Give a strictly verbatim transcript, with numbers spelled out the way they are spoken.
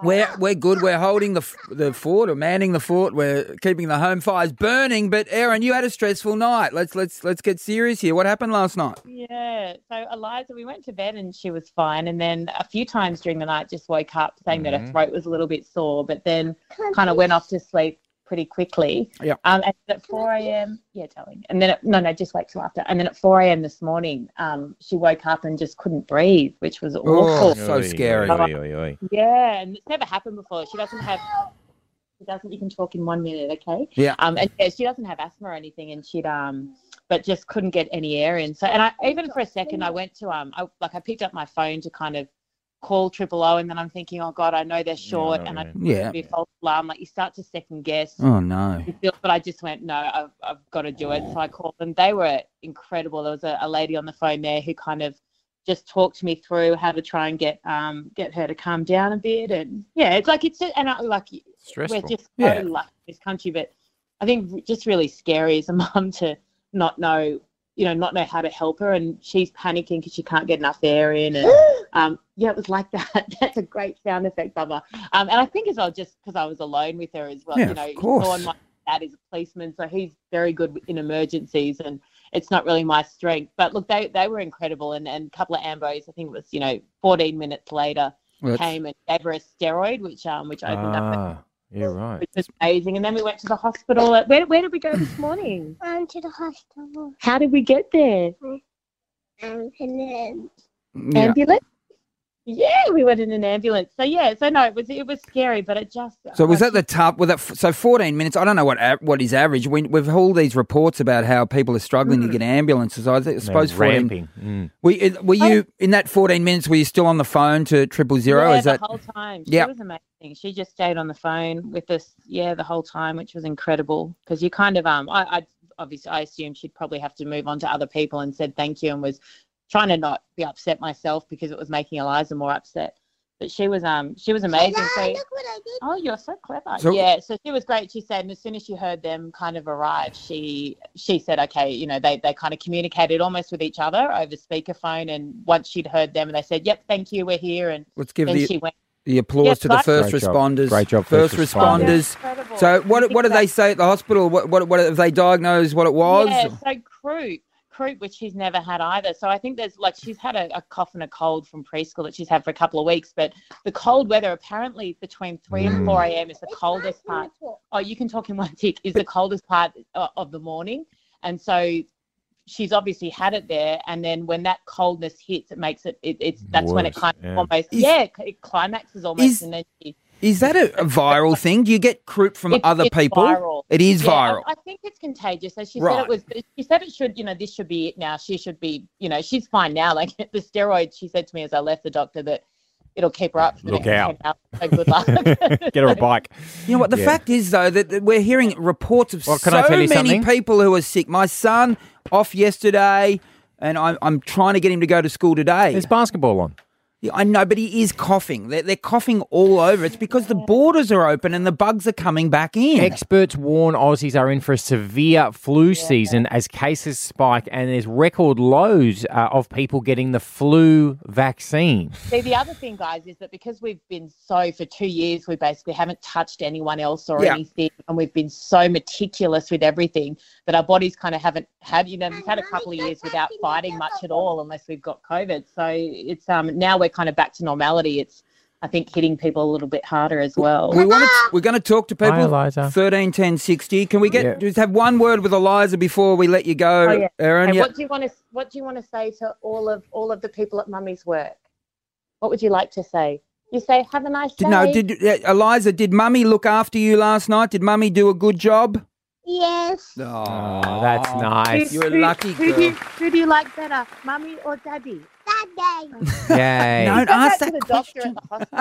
We're we're good. We're holding the the fort, or manning the fort. We're keeping the home fires burning. But Erin, you had a stressful night. Let's let's let's get serious here. What happened last night? Yeah. So Eliza, we went to bed and she was fine, and then a few times during the night just woke up saying mm-hmm. that her throat was a little bit sore, but then kind of went off to sleep pretty quickly. Yeah. Um, and at four a.m. Yeah, darling. And then at, no, no, just wait till after. And then at four a.m. this morning, um, she woke up and just couldn't breathe, which was awful. Oh, so scary. Oy, oy, oy. Yeah, and it's never happened before. She doesn't have. She doesn't. You can talk in one minute, okay? Yeah. Um, and yeah, she doesn't have asthma or anything, and she'd um, but just couldn't get any air in. So, and I even for a second, I went to um, I like I picked up my phone to kind of call triple O, and then I'm thinking, oh God, I know they're short, yeah, and I yeah. be a false alarm. Like you start to second guess. Oh no! But I just went, no, I've I've got to do it. So I called them. They were incredible. There was a, a lady on the phone there who kind of just talked me through how to try and get um get her to calm down a bit, and yeah, it's like it's and I, like stressful. We're just so yeah. lucky in this country, but I think just really scary as a mum to not know. you know, not know how to help her, and she's panicking because she can't get enough air in. And um, yeah, it was like that. That's a great sound effect, Bubba. Um, and I think as well, just because I was alone with her as well, yeah, you know, of course. Sean, my dad is a policeman, so he's very good in emergencies, and it's not really my strength. But look, they they were incredible, and, and a couple of ambos, I think it was, you know, fourteen minutes later, well, came and gave her a steroid, which um which opened ah. up. Yeah, right. Which was amazing. And then we went to the hospital. Where, where did we go this morning? Um, to the hospital. How did we get there? Ambulance. Yeah. Ambulance? Yeah, we went in an ambulance. So, yeah, so no, it was it was scary, but it just... So was that the top, was that, so fourteen minutes, I don't know what what is average. We, we've all these reports about how people are struggling mm. to get ambulances. I th- suppose fourteen... Ramping. Mm. Were, were you, in that fourteen minutes, were you still on the phone to triple zero? Yeah, is the that... whole time. She yep. was amazing. She just stayed on the phone with us, yeah, the whole time, which was incredible. Because you kind of, um, I, I obviously, I assumed she'd probably have to move on to other people and said thank you, and was trying to not be upset myself because it was making Eliza more upset. But she was um she was amazing. Hello, so, look what I did. Oh, you're so clever. So, yeah, so she was great. She said, and as soon as she heard them kind of arrive, she she said, okay, you know, they, they kind of communicated almost with each other over speakerphone. And once she'd heard them, and they said, yep, thank you, we're here. And let's give then the, she went. the applause Yeah, to the first Great job. responders. Great job, First, first responders. responders. So what what did they say at the hospital? What what, what have they diagnosed what it was? Yeah, so croup. Croup, which she's never had either. So I think there's like she's had a, a cough and a cold from preschool that she's had for a couple of weeks. But the cold weather, apparently between three and four a.m. is the coldest part. Oh, you can talk in one tick. Is the coldest part of the morning, and so she's obviously had it there. And then when that coldness hits, it makes it. it it's that's Worse, when it kind of yeah. almost Is, yeah it climaxes almost, is, and then she. Is that a, a viral thing? Do you get croup from It's, other it's people? Viral. It is yeah, viral. I, I think it's contagious. So she Right. said it was. She said it should. You know, this should be it now. She should be. You know, she's fine now. Like the steroids, she said to me as I left the doctor that it'll keep her up for the Look next out. ten hours. So good luck. Get her a bike. You know what? The Yeah. fact is, though, that that we're hearing reports of Well, can so I tell you many something? people who are sick. My son off yesterday, and I'm, I'm trying to get him to go to school today. There's basketball on. Yeah, I know, but he is coughing. They're, they're coughing all over. It's because the borders are open and the bugs are coming back in. Experts warn Aussies are in for a severe flu season as cases spike, and there's record lows uh, of people getting the flu vaccine. See, the other thing, guys, is that because we've been so for two years, we basically haven't touched anyone else or Yeah. anything, and we've been so meticulous with everything that our bodies kind of haven't had. You know, we've had a couple of years without fighting much at all, unless we've got COVID. So it's um now we're kind of back to normality. It's, I think, hitting people a little bit harder as well. We want to, we're going to talk to people. Hi, Eliza. thirteen ten sixty. Can we get Yeah. just have one word with Eliza before we let you go, Oh, yeah. Erin? And Yeah. what do you want to what do you want to say to all of all of the people at Mummy's work? What would you like to say? You say, have a nice day. Did, no, did uh, Eliza? Did Mummy look after you last night? Did Mummy do a good job? Yes. Oh, that's nice. You're a Who- lucky who girl. Do you, who do you like better, Mummy or Daddy? That day. Yay. Don't Go ask back to that the doctor question. at the hospital.